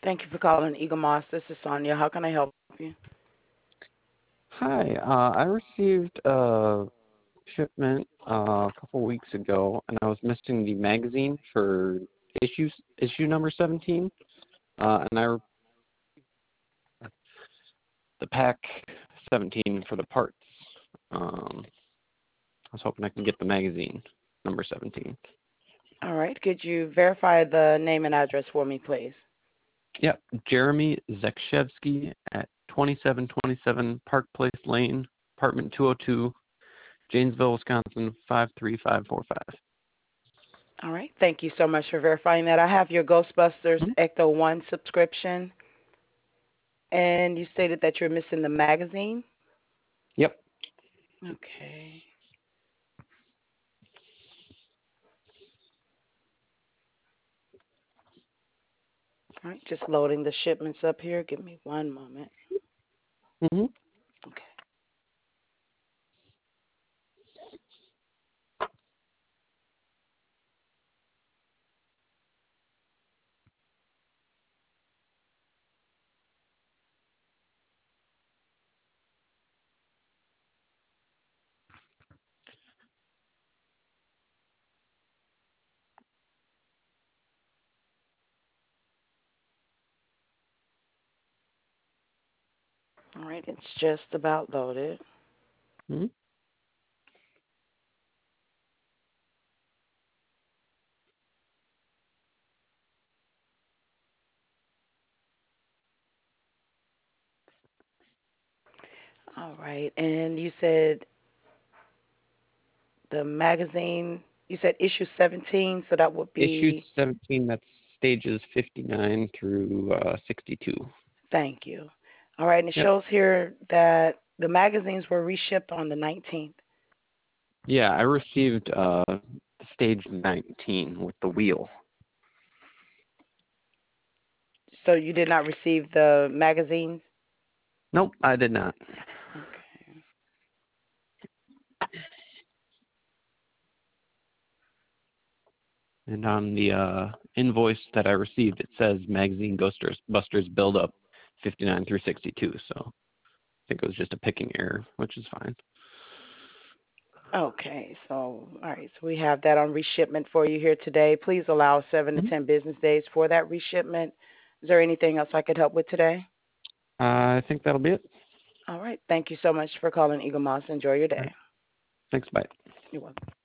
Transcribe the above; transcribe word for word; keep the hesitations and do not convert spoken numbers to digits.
Thank you for calling Eagle Moss. This is Sonia. How can I help you? Hi, uh, I received a shipment uh, a couple weeks ago, and I was missing the magazine for issues issue number seventeen, uh, and I re- the pack seventeen for the parts. Um, I was hoping I could get the magazine number seventeen. All right. Could you verify the name and address for me, please? Yep, Jeremy Zekshevsky at twenty-seven twenty-seven Park Place Lane, apartment two oh two, Janesville, Wisconsin five three five four five. All right. Thank you so much for verifying that. I have your Ghostbusters Ecto one subscription, and you stated that you're missing the magazine. Yep. Okay. All right. Just loading the shipments up here. Give me one moment. Mm-hmm. Okay. All right. It's just about loaded. Mm-hmm. All right. And you said the magazine, you said issue seventeen, so that would Issue be, seventeen, that's stages fifty-nine through uh, sixty-two. thank you. All right, and it Yep. shows here that the magazines were reshipped on the nineteenth. Yeah, I received uh, stage nineteen with the wheel. So you did not receive the magazines? Nope, I did not. Okay. And on the uh, invoice that I received, it says Magazine Ghostbusters Busters build up fifty-nine through sixty-two. So I think it was just a picking error, which is fine. Okay, so, all right, so we have that on reshipment for you here today. Please allow seven to Mm-hmm. ten business days for that reshipment. Is there anything else I could help with today? Uh, I think that'll be it. All right, thank you so much for calling Eagle Moss. Enjoy your All day. right. Thanks, bye. You're welcome.